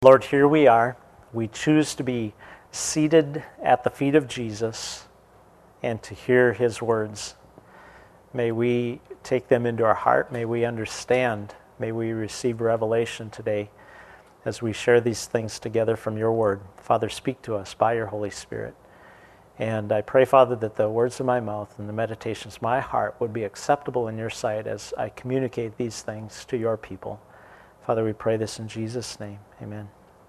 Lord, here we are. We choose to be seated at the feet of Jesus and to hear his words. May we take them into our heart. May we understand. May we receive revelation today as we share these things together from your word. Father, speak to us by your Holy Spirit. And I pray, Father, that the words of my mouth and the meditations of my heart would be acceptable in your sight as I communicate these things to your people. Father, we pray this in Jesus' name. Amen.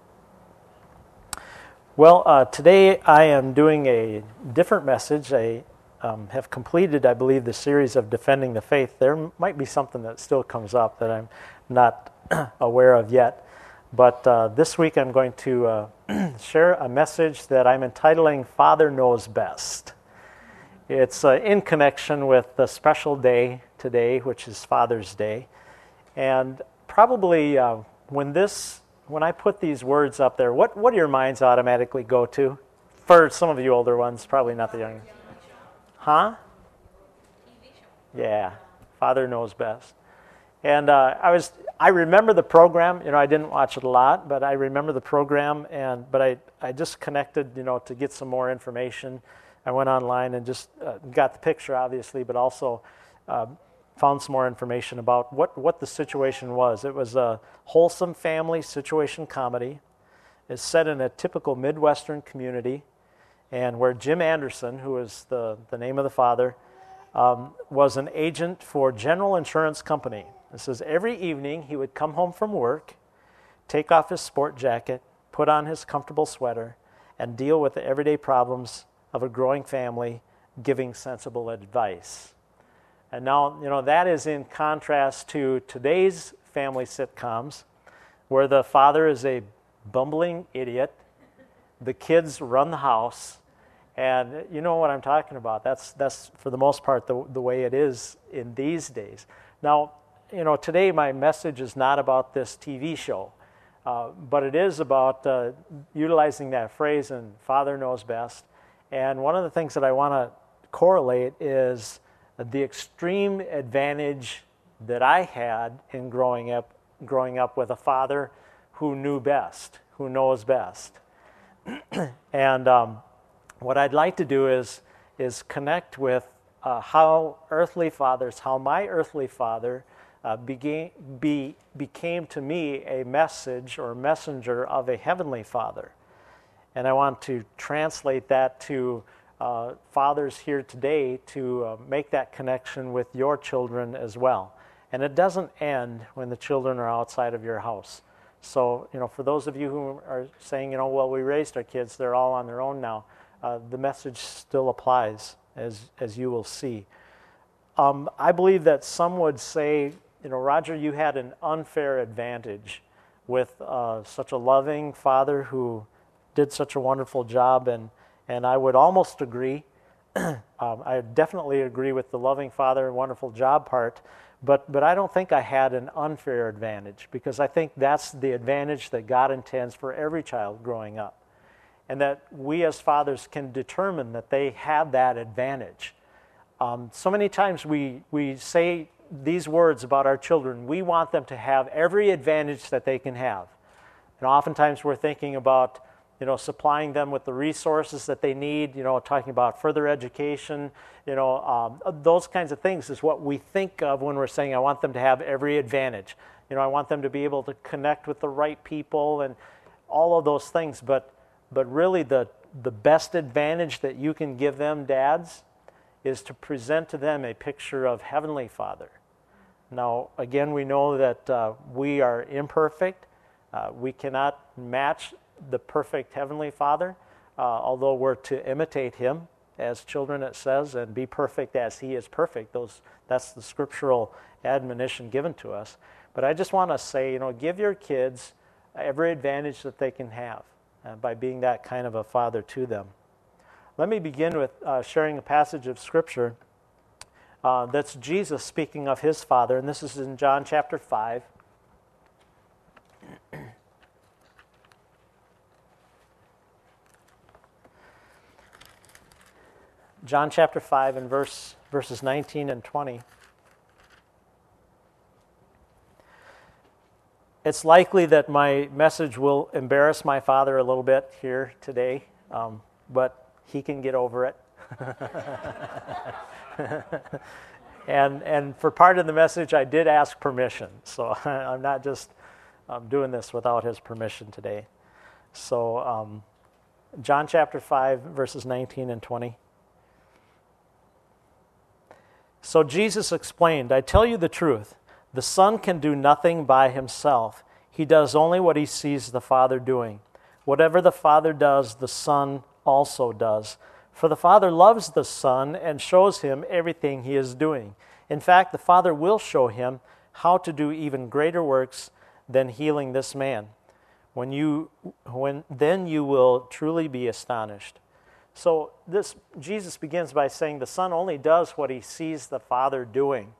Well, today I am doing a different message. I have completed, I believe, the series of Defending the Faith. There might be something that still comes up that I'm not aware of yet. But this week I'm going to share a message that I'm entitling Father Knows Best. It's in connection with the special day today, which is Father's Day. And probably when I put these words up there, what do your minds automatically go to? For some of you older ones, probably not the young. Huh? Yeah, Father Knows Best. And I remember the program. I didn't watch it a lot, but I remember the program. But I just connected, to get some more information. I went online and just got the picture, obviously, but also found some more information about what the situation was. It was a wholesome family situation comedy. It's set in a typical Midwestern community, and where Jim Anderson, who is the name of the father, was an agent for General Insurance Company. It says every evening he would come home from work, take off his sport jacket, put on his comfortable sweater, and deal with the everyday problems of a growing family, giving sensible advice. And now, that is in contrast to today's family sitcoms, where the father is a bumbling idiot, the kids run the house, and you know what I'm talking about. That's for the most part the way it is in these days. Now, today my message is not about this TV show, but it is about utilizing that phrase, and Father Knows Best. And one of the things that I want to correlate is the extreme advantage that I had in growing up with a father who knew best, who knows best. And what I'd like to do is connect with how my earthly father became to me a message or messenger of a heavenly Father. And I want to translate that to fathers here today to make that connection with your children as well. And it doesn't end when the children are outside of your house. So, for those of you who are saying, well, we raised our kids, they're all on their own now, the message still applies, as you will see. I believe that some would say, Roger, you had an unfair advantage with such a loving father who did such a wonderful job, and I would almost agree. I definitely agree with the loving father and wonderful job part, but I don't think I had an unfair advantage, because I think that's the advantage that God intends for every child growing up, and that we as fathers can determine that they have that advantage. So many times we say these words about our children. We want them to have every advantage that they can have. And oftentimes we're thinking about supplying them with the resources that they need, talking about further education, those kinds of things is what we think of when we're saying I want them to have every advantage. I want them to be able to connect with the right people and all of those things. But really the best advantage that you can give them, dads, is to present to them a picture of Heavenly Father. Now, again, we know that we are imperfect. We cannot match the perfect Heavenly Father, although we're to imitate Him as children, it says, and be perfect as He is perfect. That's the scriptural admonition given to us. But I just want to say, give your kids every advantage that they can have by being that kind of a father to them. Let me begin with sharing a passage of Scripture that's Jesus speaking of His Father, and this is in John chapter 5. John chapter 5 and verses 19 and 20. It's likely that my message will embarrass my father a little bit here today, but he can get over it. And for part of the message, I did ask permission, so I'm not just doing this without his permission today. So John chapter 5, verses 19 and 20. So Jesus explained, I tell you the truth, the Son can do nothing by himself. He does only what he sees the Father doing. Whatever the Father does, the Son also does. For the Father loves the Son and shows him everything he is doing. In fact, the Father will show him how to do even greater works than healing this man. Then you will truly be astonished. So Jesus begins by saying the Son only does what he sees the Father doing.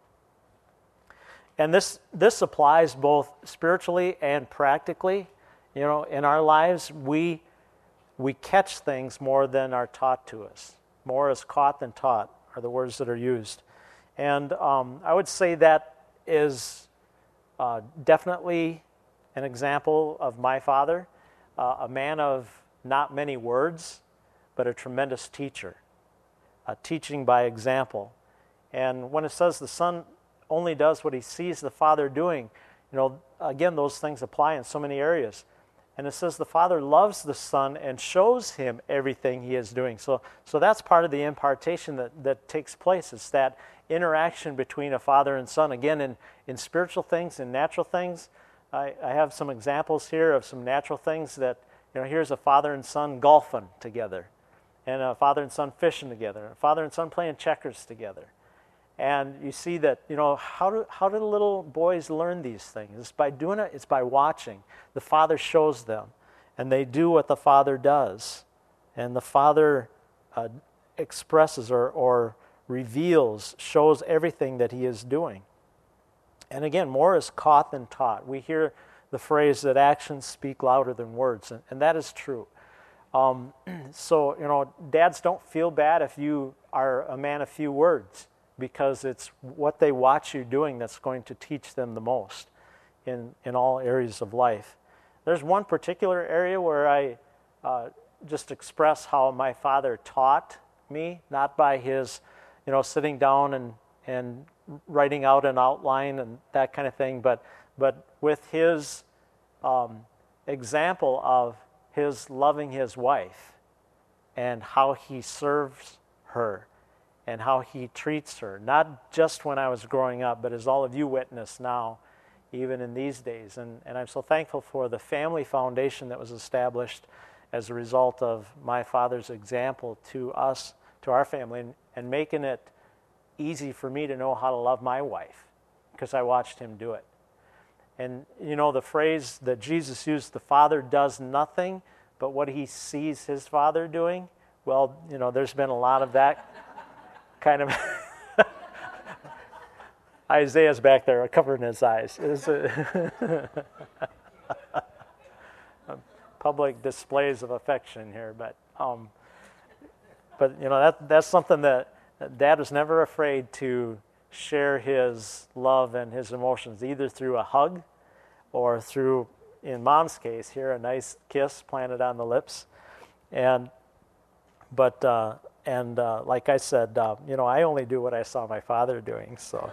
And this applies both spiritually and practically. You know, in our lives, we catch things more than are taught to us. More is caught than taught are the words that are used. And I would say that is definitely an example of my father, a man of not many words, but a tremendous teacher, teaching by example. And when it says the Son only does what he sees the Father doing, you know, again, those things apply in so many areas. And it says the Father loves the Son and shows him everything he is doing. So that's part of the impartation that takes place. It's that interaction between a father and son. Again, in spiritual things, in natural things, I have some examples here of some natural things that, you know, here's a father and son golfing together, and a father and son fishing together, a father and son playing checkers together. And you see that, you know, how do the little boys learn these things? It's by doing it, it's by watching. The Father shows them, and they do what the Father does. And the Father expresses or reveals, shows everything that he is doing. And again, more is caught than taught. We hear the phrase that actions speak louder than words, and that is true. So, you know, dads, don't feel bad if you are a man of few words, because it's what they watch you doing that's going to teach them the most in all areas of life. There's one particular area where I just express how my father taught me, not by his, you know, sitting down and writing out an outline and that kind of thing, but with his example of his loving his wife and how he serves her and how he treats her, not just when I was growing up, but as all of you witness now, even in these days. And I'm so thankful for the family foundation that was established as a result of my father's example to us, to our family, and making it easy for me to know how to love my wife, because I watched him do it. And you know the phrase that Jesus used, the Father does nothing but what he sees his Father doing? Well, you know, there's been a lot of that kind of Isaiah's back there covering his eyes. Public displays of affection here, but you know, that's something that Dad was never afraid to share his love and his emotions, either through a hug or through, in Mom's case here, a nice kiss planted on the lips. But like I said, you know, I only do what I saw my father doing. So,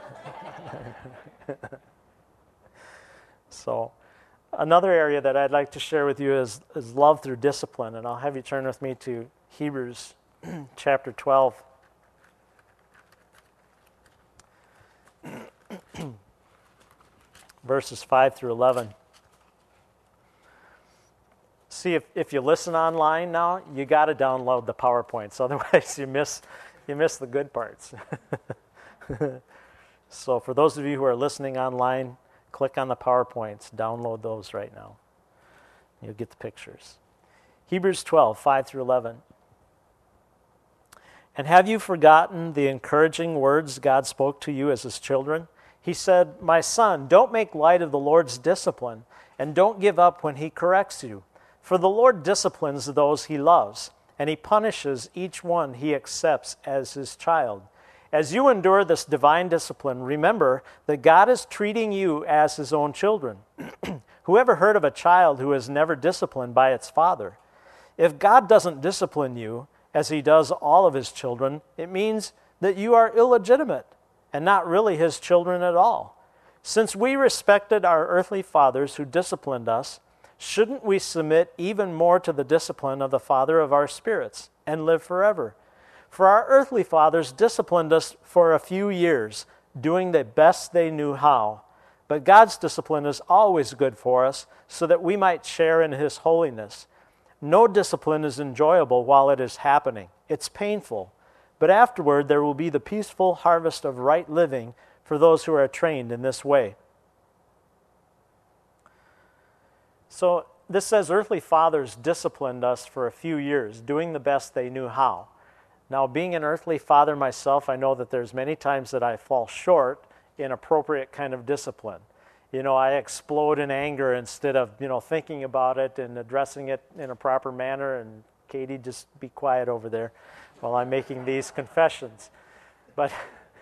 so another area that I'd like to share with you is love through discipline, and I'll have you turn with me to Hebrews chapter 12. Verses 5 through 11. See, if you listen online now, you got to download the PowerPoints. Otherwise, you miss the good parts. So for those of you who are listening online, click on the PowerPoints. Download those right now. You'll get the pictures. Hebrews 12, 5 through 11. And have you forgotten the encouraging words God spoke to you as his children? He said, "My son, don't make light of the Lord's discipline, and don't give up when he corrects you. For the Lord disciplines those he loves, and he punishes each one he accepts as his child. As you endure this divine discipline, remember that God is treating you as his own children. Who ever heard of a child who is never disciplined by its father? If God doesn't discipline you, as he does all of his children, it means that you are illegitimate and not really his children at all. Since we respected our earthly fathers who disciplined us, shouldn't we submit even more to the discipline of the Father of our spirits and live forever? For our earthly fathers disciplined us for a few years, doing the best they knew how. But God's discipline is always good for us, so that we might share in his holiness. No discipline is enjoyable while it is happening. It's painful. But afterward there will be the peaceful harvest of right living for those who are trained in this way. So this says earthly fathers disciplined us for a few years, doing the best they knew how. Now, being an earthly father myself, I know that there's many times that I fall short in appropriate kind of discipline. I explode in anger instead of, thinking about it and addressing it in a proper manner. And Katie, just be quiet over there while I'm making these confessions. But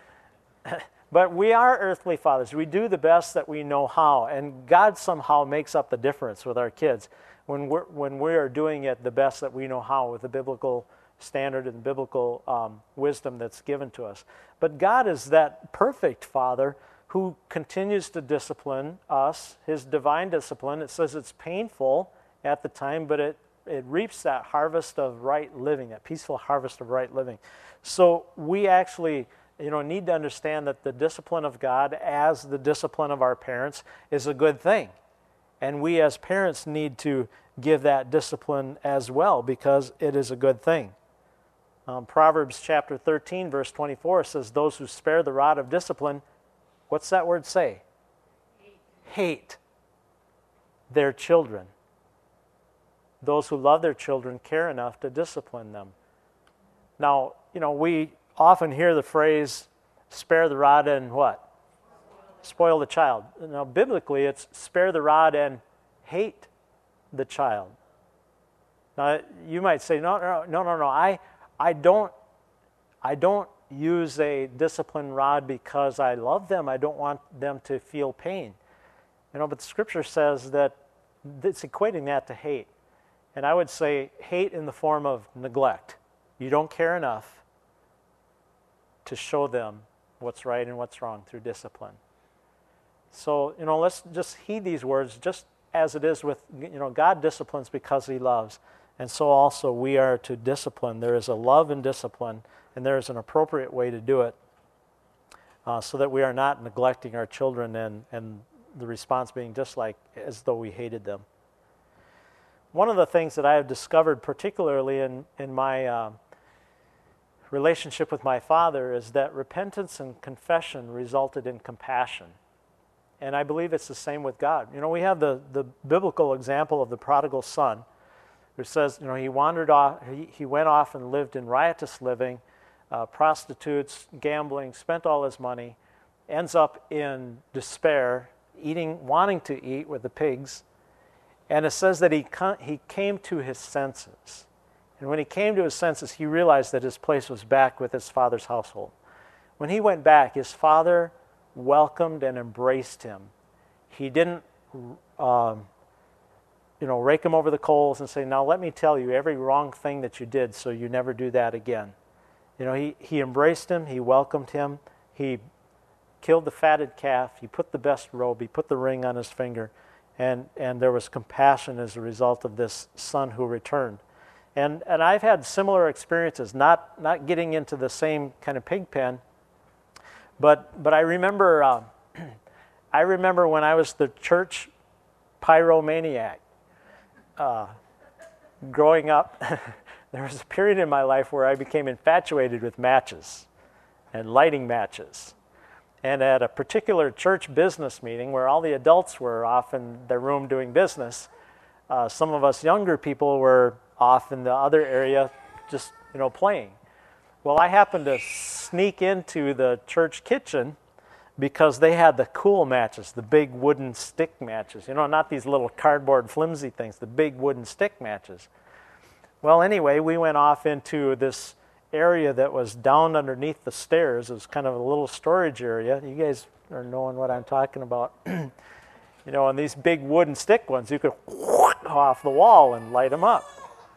we are earthly fathers. We do the best that we know how. And God somehow makes up the difference with our kids when we are doing it the best that we know how with the biblical standard and biblical wisdom that's given to us. But God is that perfect Father who continues to discipline us, his divine discipline. It says it's painful at the time, but it reaps that harvest of right living, that peaceful harvest of right living. So we actually need to understand that the discipline of God, as the discipline of our parents, is a good thing. And we as parents need to give that discipline as well, because it is a good thing. Proverbs chapter 13, verse 24 says, those who spare the rod of discipline, what's that word say? Hate their children. Those who love their children care enough to discipline them. Now, we often hear the phrase, spare the rod and what? Spoil the child. Now, biblically, it's spare the rod and hate the child. Now, you might say, no, I don't use a discipline rod because I love them. I don't want them to feel pain. But the Scripture says that it's equating that to hate. And I would say hate in the form of neglect. You don't care enough to show them what's right and what's wrong through discipline. So, let's just heed these words just as it is with, God disciplines because he loves. And so also we are to discipline. There is a love in discipline, and there is an appropriate way to do it so that we are not neglecting our children and the response being just like as though we hated them. One of the things that I have discovered, particularly in my relationship with my father, is that repentance and confession resulted in compassion. And I believe it's the same with God. We have the biblical example of the prodigal son, who says, he wandered off, he went off and lived in riotous living, prostitutes, gambling, spent all his money, ends up in despair, wanting to eat with the pigs. And it says that he came to his senses. And when he came to his senses, he realized that his place was back with his father's household. When he went back, his father welcomed and embraced him. He didn't, rake him over the coals and say, now let me tell you every wrong thing that you did so you never do that again. He embraced him, he welcomed him, he killed the fatted calf, he put the best robe, he put the ring on his finger, and there was compassion as a result of this son who returned. And I've had similar experiences, not getting into the same kind of pig pen, but I remember when I was the church pyromaniac. Growing up, there was a period in my life where I became infatuated with matches and lighting matches. And at a particular church business meeting where all the adults were off in their room doing business, some of us younger people were off in the other area just, playing. Well, I happened to sneak into the church kitchen because they had the cool matches, the big wooden stick matches. Not these little cardboard flimsy things, the big wooden stick matches. Well, anyway, we went off into this area that was down underneath the stairs. It was kind of a little storage area. You guys are knowing what I'm talking about. and these big wooden stick ones, you could off the wall and light them up.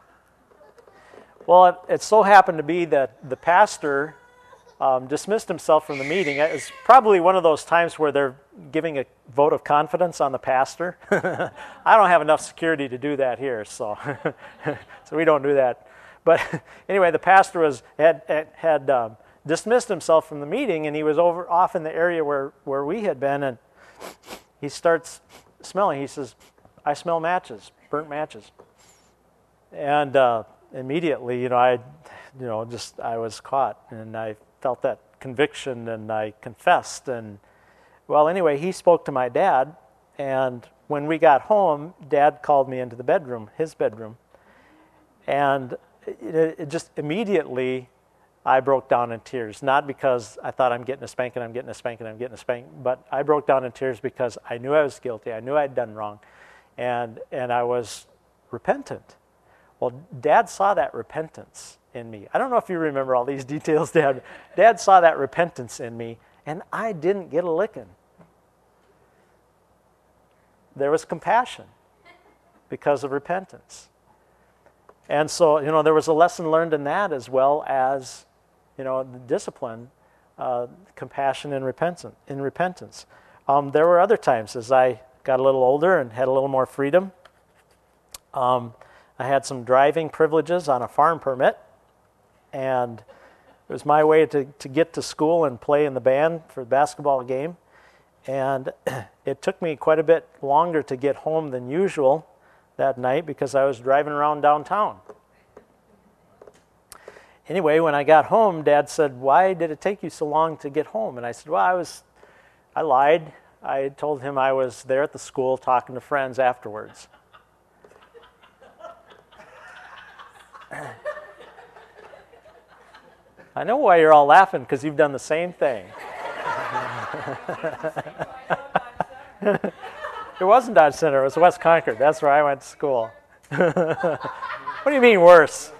Well, it so happened to be that the pastor dismissed himself from the meeting. It's probably one of those times where they're giving a vote of confidence on the pastor. I don't have enough security to do that here, so so we don't do that. But anyway, the pastor had dismissed himself from the meeting, and he was off in the area where we had been, and he starts smelling. He says, "I smell matches, burnt matches," and immediately, I was caught, and I felt that conviction, and I confessed. And well, anyway, he spoke to my dad, and when we got home, Dad called me into the bedroom, his bedroom, and it just immediately I broke down in tears. Not because I thought I'm getting a spanking, but I broke down in tears because I knew I was guilty. I knew I'd done wrong, and I was repentant. Well, Dad saw that repentance in me. I don't know if you remember all these details, Dad. Dad saw that repentance in me, and I didn't get a licking. There was compassion because of repentance. And so, there was a lesson learned in that, as well as, the discipline, compassion and repentance. There were other times as I got a little older and had a little more freedom. I had some driving privileges on a farm permit, and it was my way to get to school and play in the band for the basketball game. And it took me quite a bit longer to get home than usual that night because I was driving around downtown. Anyway, when I got home, Dad said, "Why did it take you so long to get home?" And I said, "Well, I lied. I told him I was there at the school talking to friends afterwards." I know why you're all laughing, because you've done the same thing. It wasn't Dodge Center, it was West Concord. That's where I went to school. What do you mean worse?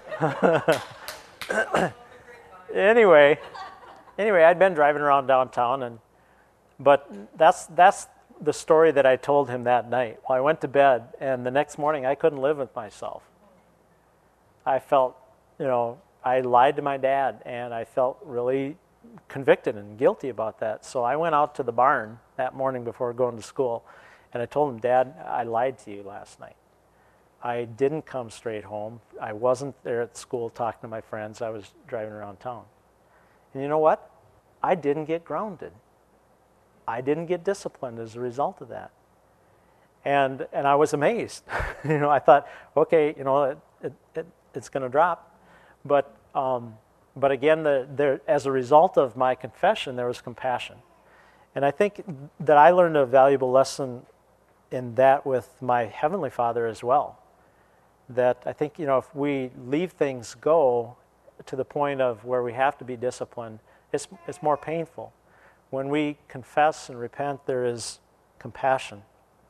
Anyway, I'd been driving around downtown, but that's the story that I told him that night. Well, I went to bed, and the next morning I couldn't live with myself. I felt, I lied to my dad, and I felt really convicted and guilty about that. So I went out to the barn that morning before going to school, and I told him, "Dad, I lied to you last night. I didn't come straight home. I wasn't there at school talking to my friends. I was driving around town." And you know what? I didn't get grounded. I didn't get disciplined as a result of that. And I was amazed. I thought, okay, it's going to drop. But again, as a result of my confession, there was compassion. And I think that I learned a valuable lesson in that with my Heavenly Father as well. That I think, if we leave things go to the point of where we have to be disciplined, it's more painful. When we confess and repent, there is compassion.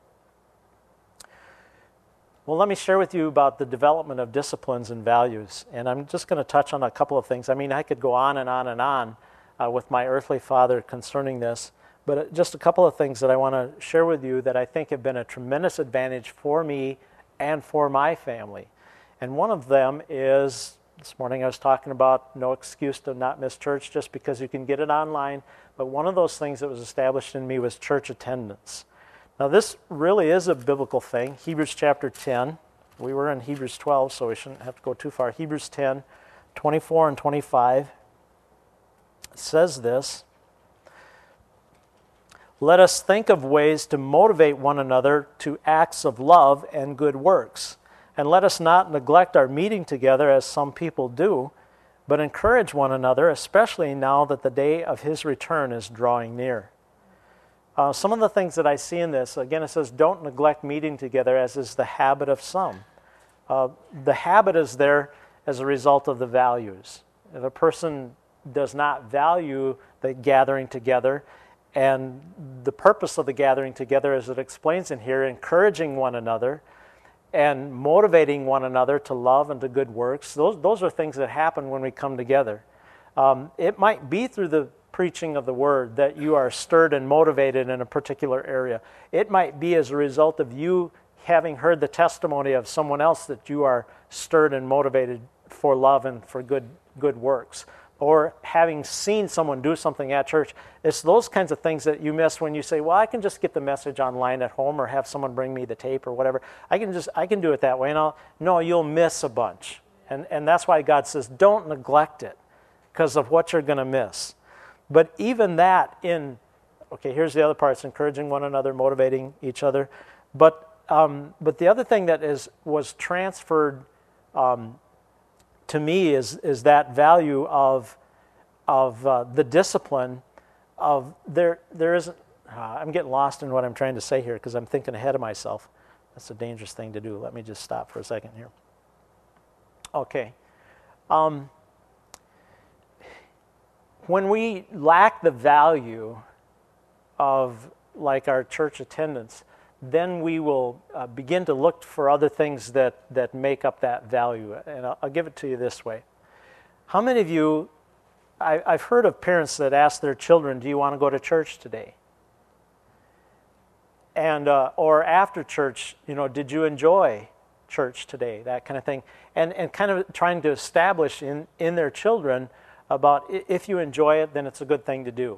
Well, let me share with you about the development of disciplines and values. And I'm just going to touch on a couple of things. I mean, I could go on and on and on with my earthly father concerning this, but just a couple of things that I want to share with you that I think have been a tremendous advantage for me and for my family. And one of them is, this morning I was talking about no excuse to not miss church just because you can get it online, but one of those things that was established in me was church attendance. Now, this really is a biblical thing. Hebrews chapter 10. We were in Hebrews 12, so we shouldn't have to go too far. Hebrews 10, 24 and 25 says this: "Let us think of ways to motivate one another to acts of love and good works. And let us not neglect our meeting together as some people do, but encourage one another, especially now that the day of his return is drawing near." Some of the things that I see in this, again, it says, don't neglect meeting together, as is the habit of some. The habit is there as a result of the values. If a person does not value the gathering together, and the purpose of the gathering together, as it explains in here, encouraging one another and motivating one another to love and to good works, those are things that happen when we come together. It might be through the preaching of the Word, that you are stirred and motivated in a particular area. It might be as a result of you having heard the testimony of someone else that you are stirred and motivated for love and for good works, or having seen someone do something at church. It's those kinds of things that you miss when you say, well, I can just get the message online at home or have someone bring me the tape or whatever. I can do it that way. And no, you'll miss a bunch. And that's why God says, don't neglect it because of what you're going to miss. But even that okay, here's the other part. It's encouraging one another, motivating each other. But the other thing that was transferred to me is that value of the discipline of there isn't. I'm getting lost in what I'm trying to say here because I'm thinking ahead of myself. That's a dangerous thing to do. Let me just stop for a second here. Okay. When we lack the value of like our church attendance, then we will begin to look for other things that make up that value. And I'll give it to you this way. How many of you, I've heard of parents that ask their children, do you want to go to church today? And or after church, did you enjoy church today? That kind of thing. And kind of trying to establish in their children about if you enjoy it, then it's a good thing to do.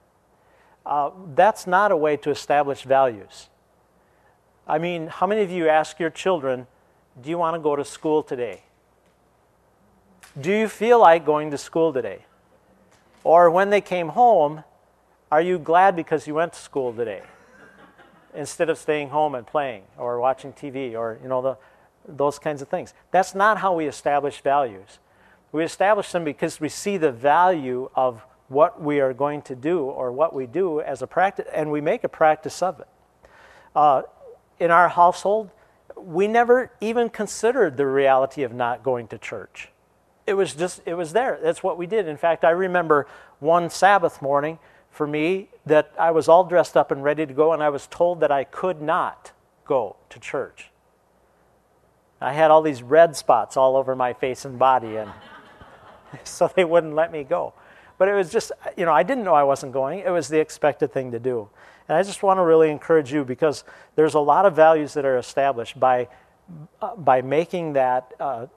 That's not a way to establish values. I mean, how many of you ask your children, do you want to go to school today? Do you feel like going to school today? Or when they came home, are you glad because you went to school today? Instead of staying home and playing or watching TV or, those kinds of things. That's not how we establish values. We establish them because we see the value of what we are going to do or what we do as a practice, and we make a practice of it. In our household, we never even considered the reality of not going to church. It was there. That's what we did. In fact, I remember one Sabbath morning for me that I was all dressed up and ready to go, and I was told that I could not go to church. I had all these red spots all over my face and body, and so they wouldn't let me go. But it was just, I didn't know I wasn't going. It was the expected thing to do. And I just want to really encourage you because there's a lot of values that are established by making that,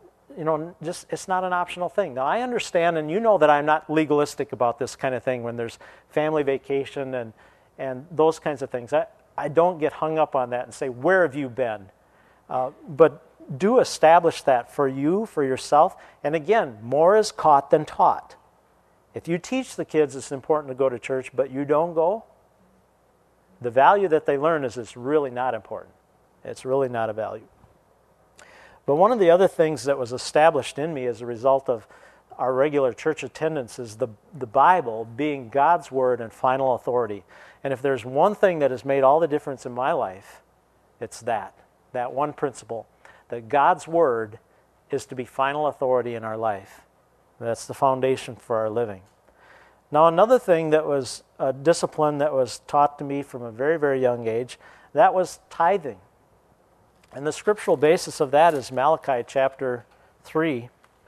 it's not an optional thing. Now, I understand, and you know that I'm not legalistic about this kind of thing when there's family vacation and those kinds of things. I don't get hung up on that and say, where have you been? But do establish that for you, for yourself. And again, more is caught than taught. If you teach the kids it's important to go to church, but you don't go, the value that they learn is it's really not important. It's really not a value. But one of the other things that was established in me as a result of our regular church attendance is the Bible being God's Word and final authority. And if there's one thing that has made all the difference in my life, it's that one principle, that God's Word is to be final authority in our life. That's the foundation for our living. Now, another thing that was a discipline that was taught to me from a very, very young age, that was tithing. And the scriptural basis of that is Malachi chapter 3.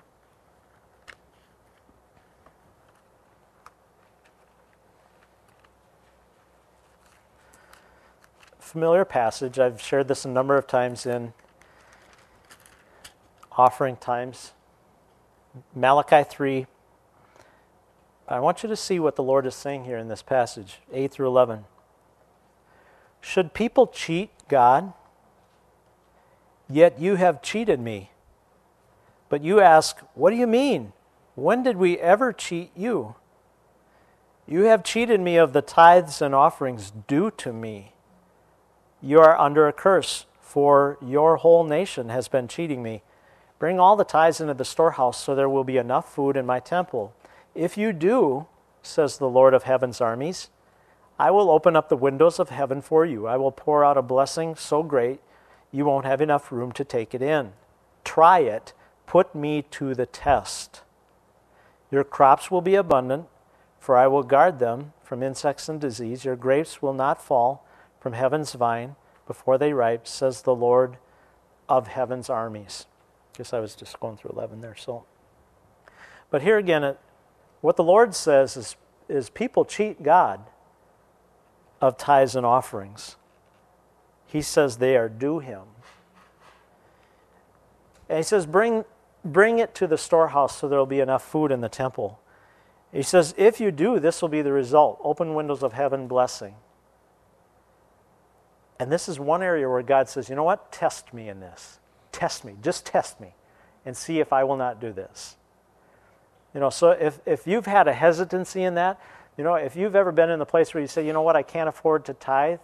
Familiar passage. I've shared this a number of times in offering times. Malachi 3. I want you to see what the Lord is saying here in this passage, 8 through 11. Should people cheat God? Yet you have cheated me. But you ask, what do you mean? When did we ever cheat you? You have cheated me of the tithes and offerings due to me. You are under a curse, for your whole nation has been cheating me. Bring all the tithes into the storehouse, so there will be enough food in my temple. If you do, says the Lord of heaven's armies, I will open up the windows of heaven for you. I will pour out a blessing so great you won't have enough room to take it in. Try it. Put me to the test. Your crops will be abundant, for I will guard them from insects and disease. Your grapes will not fall from heaven's vine before they ripe, says the Lord of heaven's armies. Guess I was just going through 11 there. But here again, what the Lord says is people cheat God of tithes and offerings. He says they are due him. And he says, bring it to the storehouse so there will be enough food in the temple. He says, if you do, this will be the result. Open windows of heaven blessing. And this is one area where God says, you know what? Test me in this. Test me. Just test me and see if I will not do this. You know, so if you've had a hesitancy in that, you know, if you've ever been in the place where you say, you know what, I can't afford to tithe,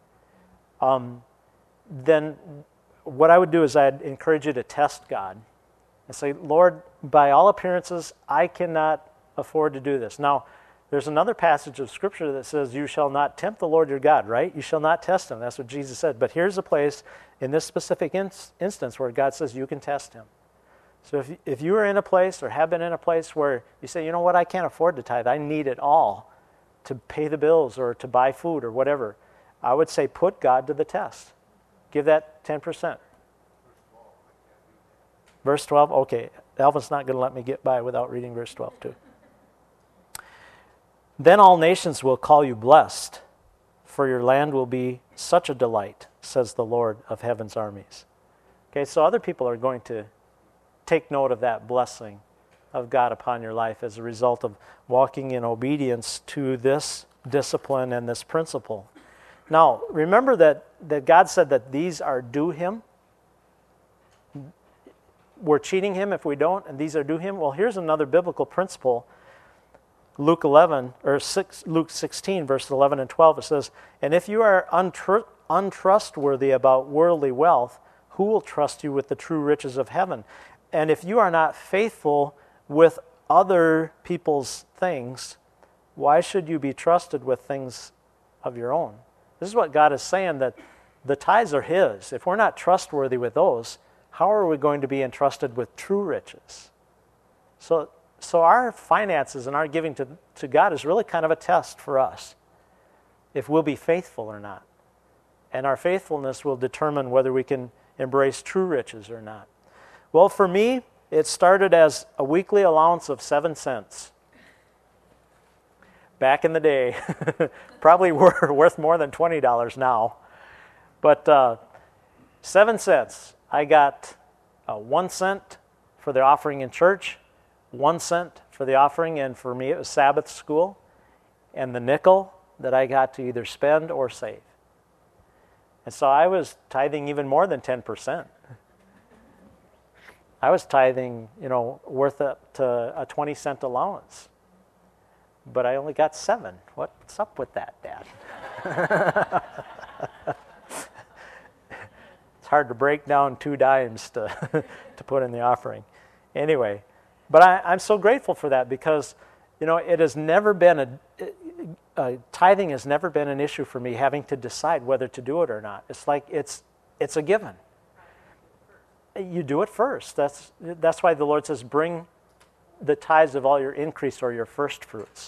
then what I would do is I'd encourage you to test God and say, Lord, by all appearances, I cannot afford to do this. Now, there's another passage of Scripture that says, you shall not tempt the Lord your God, right? You shall not test him. That's what Jesus said. But here's a place in this specific instance where God says you can test him. So if you are in a place or have been in a place where you say, you know what, I can't afford to tithe. I need it all to pay the bills or to buy food or whatever. I would say put God to the test. Give that 10%. Verse 12? Okay. Alvin's not going to let me get by without reading verse 12 too. Then all nations will call you blessed, for your land will be such a delight, says the Lord of heaven's armies. Okay, so other people are going to take note of that blessing of God upon your life as a result of walking in obedience to this discipline and this principle. Now, remember that God said that these are due him. We're cheating him if we don't, and these are due him. Well, here's another biblical principle. Luke 16, verses 11 and 12, it says, and if you are untrustworthy about worldly wealth, who will trust you with the true riches of heaven? And if you are not faithful with other people's things, why should you be trusted with things of your own? This is what God is saying, that the tithes are his. If we're not trustworthy with those, how are we going to be entrusted with true riches? So our finances and our giving to God is really kind of a test for us, if we'll be faithful or not. And our faithfulness will determine whether we can embrace true riches or not. Well, for me, it started as a weekly allowance of 7 cents. Back in the day, probably worth more than $20 now. But 7 cents. I got 1 cent for the offering in church, 1 cent for the offering, and for me it was Sabbath school, and the nickel that I got to either spend or save. And so I was tithing even more than 10%. I was tithing, worth up to a 20-cent allowance. But I only got 7. What's up with that, Dad? It's hard to break down 2 dimes to put in the offering. Anyway, but I'm so grateful for that because, it has never been tithing has never been an issue for me, having to decide whether to do it or not. It's like it's a given. You do it first. That's why the Lord says, bring the tithes of all your increase or your first fruits.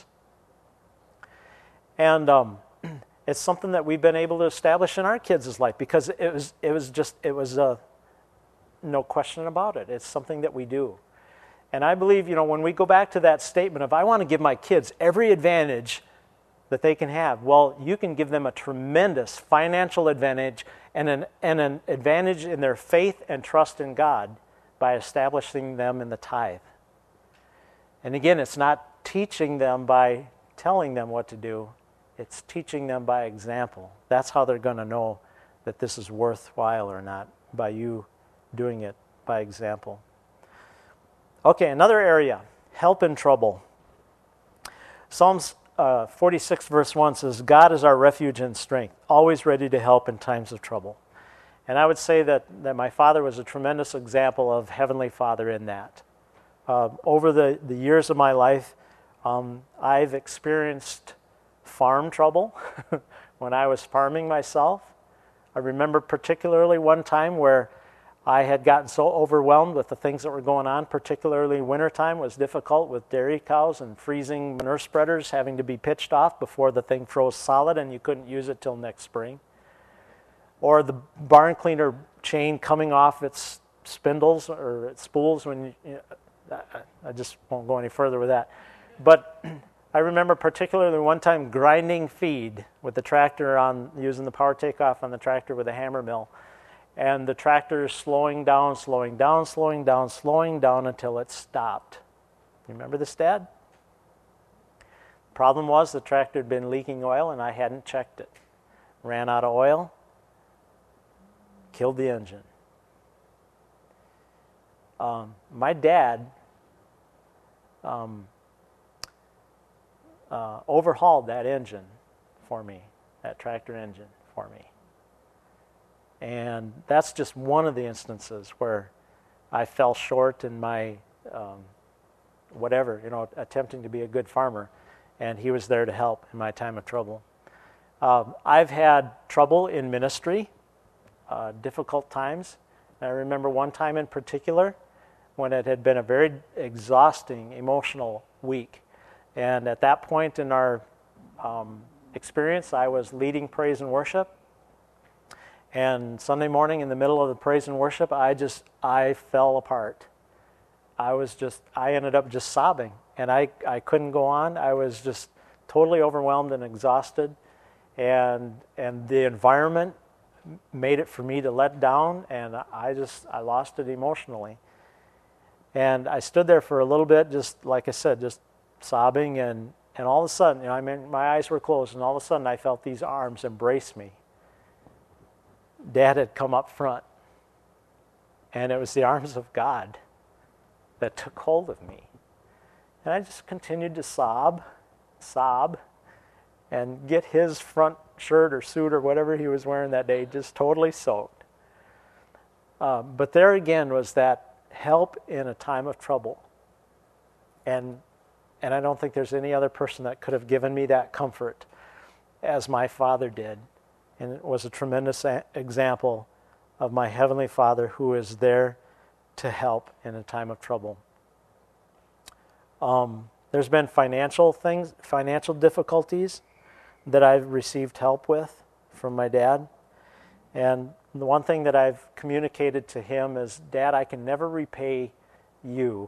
And it's something that we've been able to establish in our kids' life because it was no question about it. It's something that we do. And I believe, when we go back to that statement of, I want to give my kids every advantage that they can have, well, you can give them a tremendous financial advantage and an advantage in their faith and trust in God by establishing them in the tithe. And again, it's not teaching them by telling them what to do. It's teaching them by example. That's how they're going to know that this is worthwhile or not, by you doing it by example. Okay, another area, help in trouble. Psalms 46 verse 1 says, God is our refuge and strength, always ready to help in times of trouble. And I would say that my father was a tremendous example of Heavenly Father in that. Over the years of my life, I've experienced farm trouble when I was farming myself. I remember particularly one time where I had gotten so overwhelmed with the things that were going on, particularly wintertime was difficult with dairy cows and freezing manure spreaders having to be pitched off before the thing froze solid and you couldn't use it till next spring. Or the barn cleaner chain coming off its spindles or its spools when I just won't go any further with that. But I remember particularly one time grinding feed with the tractor on, using the power takeoff on the tractor with a hammer mill. And the tractor is slowing down, slowing down, slowing down, slowing down until it stopped. You remember this, Dad? Problem was the tractor had been leaking oil and I hadn't checked it. Ran out of oil, killed the engine. My dad overhauled that engine for me, that tractor engine for me. And that's just one of the instances where I fell short in my attempting to be a good farmer, and he was there to help in my time of trouble. I've had trouble in ministry, difficult times. I remember one time in particular when it had been a very exhausting emotional week. And at that point in our experience, I was leading praise and worship. And Sunday morning in the middle of the praise and worship, I fell apart. I ended up just sobbing. And I couldn't go on. I was just totally overwhelmed and exhausted. And the environment made it for me to let down, and I lost it emotionally. And I stood there for a little bit, just like I said, just sobbing, and all of a sudden, my eyes were closed, and all of a sudden I felt these arms embrace me. Dad had come up front, and it was the arms of God that took hold of me. And I just continued to sob, and get his front shirt or suit or whatever he was wearing that day just totally soaked. But there again was that help in a time of trouble. And I don't think there's any other person that could have given me that comfort as my father did. And it was a tremendous example of my Heavenly Father who is there to help in a time of trouble. There's been financial difficulties that I've received help with from my dad. And the one thing that I've communicated to him is, Dad, I can never repay you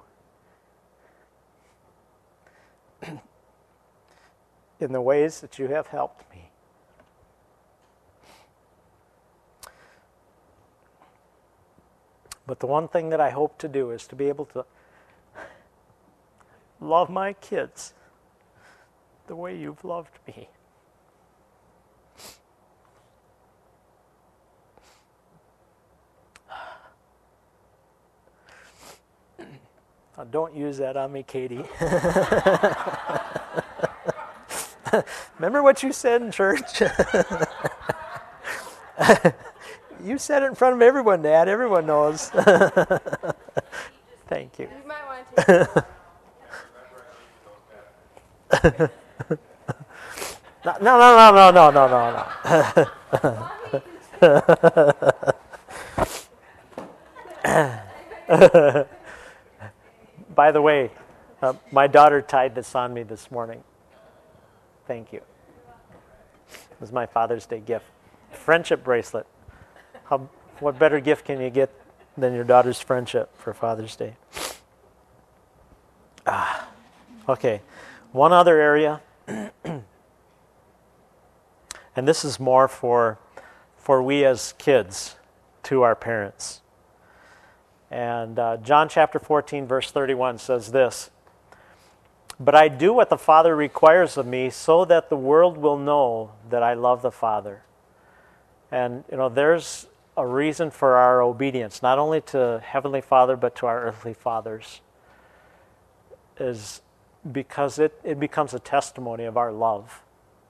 in the ways that you have helped me. But the one thing that I hope to do is to be able to love my kids the way you've loved me. Now, don't use that on me, Katie. Remember what you said in church? You said it in front of everyone, Dad. Everyone knows. Thank you. You might want to No. By the way, my daughter tied this on me this morning. Thank you. It was my Father's Day gift. Friendship bracelet. What better gift can you get than your daughter's friendship for Father's Day? Okay. One other area, and this is more for we as kids to our parents. And John chapter 14, verse 31 says this, "But I do what the Father requires of me, so that the world will know that I love the Father." And, there's a reason for our obedience, not only to Heavenly Father, but to our earthly fathers, is because it becomes a testimony of our love.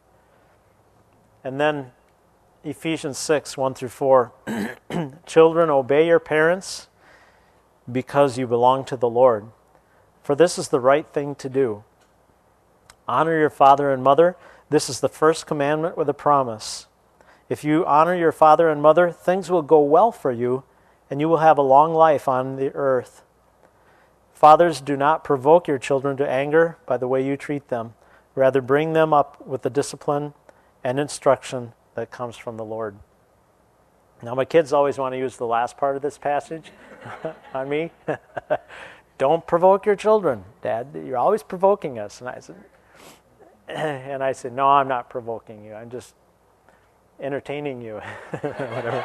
And then Ephesians 6, 1 through 4, "Children, obey your parents, because you belong to the Lord. For this is the right thing to do. Honor your father and mother. This is the first commandment with a promise. If you honor your father and mother, things will go well for you, and you will have a long life on the earth. Fathers, do not provoke your children to anger by the way you treat them. Rather, bring them up with the discipline and instruction that comes from the Lord." Now, my kids always want to use the last part of this passage on me. Don't provoke your children, Dad. You're always provoking us. And I said, And I said, no, I'm not provoking you. I'm just entertaining you. Whatever.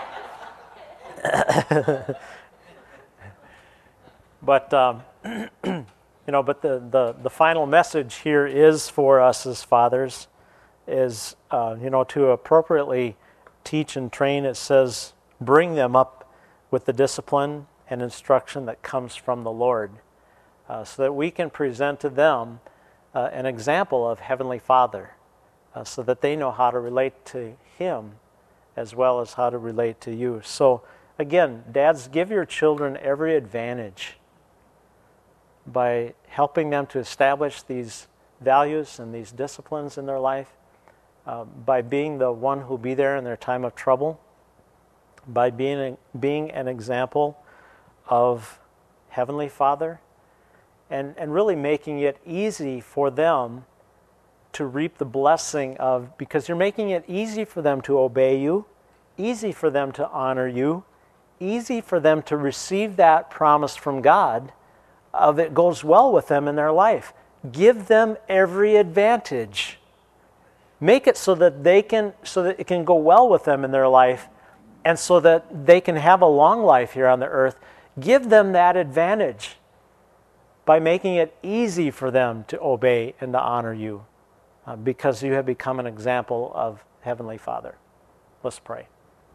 But, but the final message here is for us as fathers is, to appropriately teach and train. It says, bring them up with the discipline and instruction that comes from the Lord, so that we can present to them an example of Heavenly Father, so that they know how to relate to Him as well as how to relate to you. So again, dads, give your children every advantage by helping them to establish these values and these disciplines in their life, by being the one who'll be there in their time of trouble, by being an example of Heavenly Father, and really making it easy for them to reap the blessing of, because you're making it easy for them to obey you, easy for them to honor you, easy for them to receive that promise from God of it goes well with them in their life. Give them every advantage. Make it so that it can go well with them in their life, and so that they can have a long life here on the earth. Give them that advantage by making it easy for them to obey and to honor you, because you have become an example of Heavenly Father. Let's pray.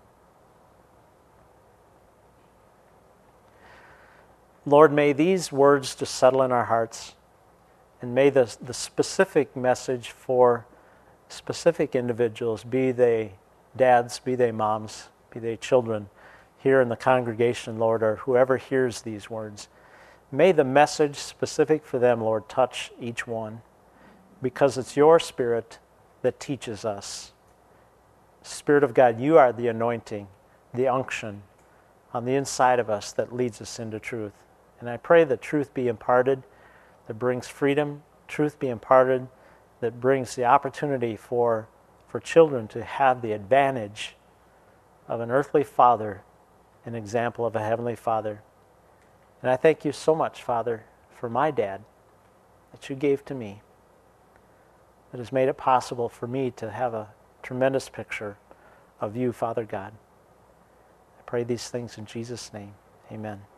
Lord, may these words just settle in our hearts, and may the specific message for specific individuals, be they dads, be they moms, be they children here in the congregation, Lord, or whoever hears these words, may the message specific for them, Lord, touch each one, because it's your Spirit that teaches us. Spirit of God, you are the anointing, the unction on the inside of us that leads us into truth. And I pray that truth be imparted that brings freedom, truth be imparted that brings the opportunity for children to have the advantage of an earthly father, an example of a Heavenly Father. And I thank you so much, Father, for my dad that you gave to me, that has made it possible for me to have a tremendous picture of you, Father God. I pray these things in Jesus' name. Amen.